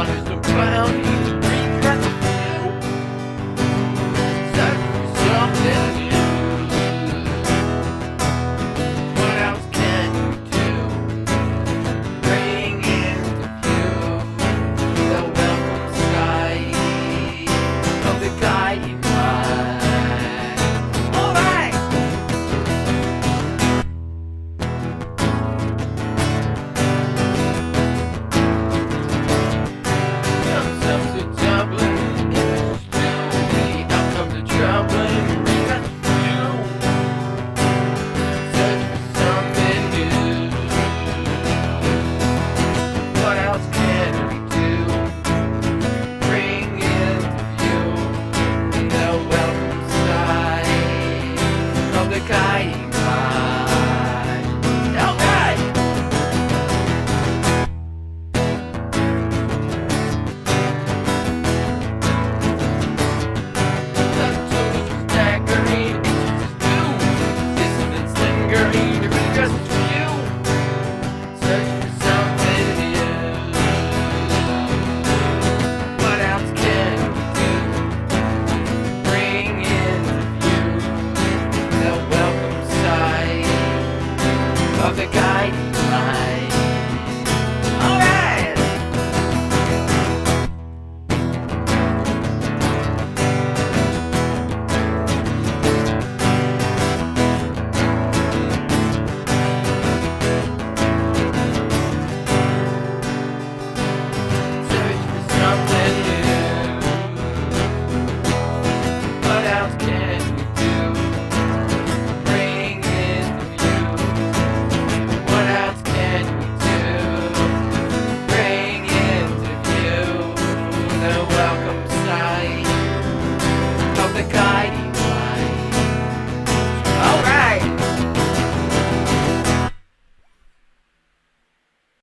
Honest and found he's a dream got to do. Search for something new. What else can you do? Bring into view the welcome sight of the guiding light. Alright! Comes to Dublin, it's still the outcome to troubling. We got you. Search for something new. What else can we do? Bring into view the welcome side of the guiding light. Alright! Of the guiding light.